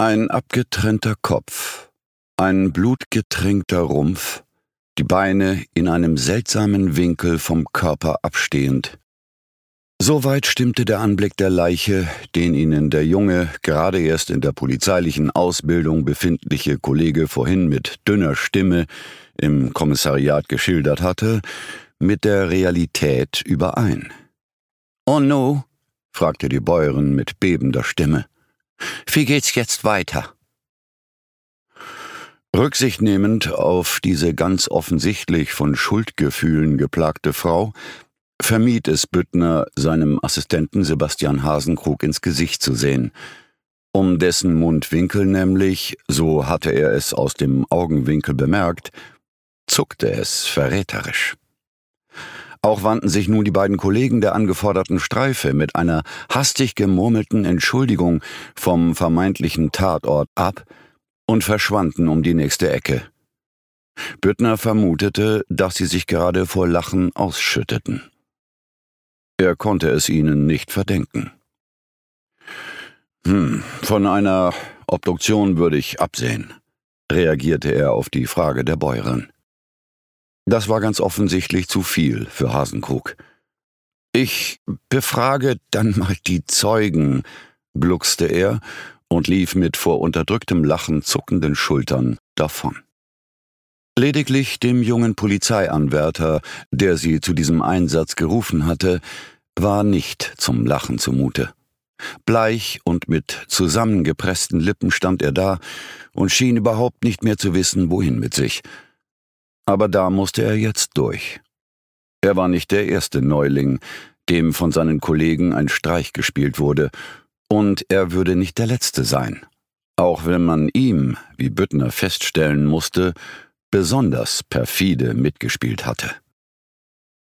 Ein abgetrennter Kopf, ein blutgetränkter Rumpf, die Beine in einem seltsamen Winkel vom Körper abstehend. Soweit stimmte der Anblick der Leiche, den ihnen der junge, gerade erst in der polizeilichen Ausbildung befindliche Kollege vorhin mit dünner Stimme im Kommissariat geschildert hatte, mit der Realität überein. »Und nu?« fragte die Bäuerin mit bebender Stimme. »Wie geht's jetzt weiter?« Rücksicht nehmend auf diese ganz offensichtlich von Schuldgefühlen geplagte Frau, vermied es Büttner, seinem Assistenten Sebastian Hasenkrug ins Gesicht zu sehen. Um dessen Mundwinkel nämlich, so hatte er es aus dem Augenwinkel bemerkt, zuckte es verräterisch. Auch wandten sich nun die beiden Kollegen der angeforderten Streife mit einer hastig gemurmelten Entschuldigung vom vermeintlichen Tatort ab und verschwanden um die nächste Ecke. Büttner vermutete, dass sie sich gerade vor Lachen ausschütteten. Er konnte es ihnen nicht verdenken. Von einer Obduktion würde ich absehen, reagierte er auf die Frage der Bäuerin. Das war ganz offensichtlich zu viel für Hasenkrug. »Ich befrage dann mal die Zeugen«, gluckste er und lief mit vor unterdrücktem Lachen zuckenden Schultern davon. Lediglich dem jungen Polizeianwärter, der sie zu diesem Einsatz gerufen hatte, war nicht zum Lachen zumute. Bleich und mit zusammengepressten Lippen stand er da und schien überhaupt nicht mehr zu wissen, wohin mit sich. Aber da musste er jetzt durch. Er war nicht der erste Neuling, dem von seinen Kollegen ein Streich gespielt wurde, und er würde nicht der letzte sein, auch wenn man ihm, wie Büttner feststellen musste, besonders perfide mitgespielt hatte.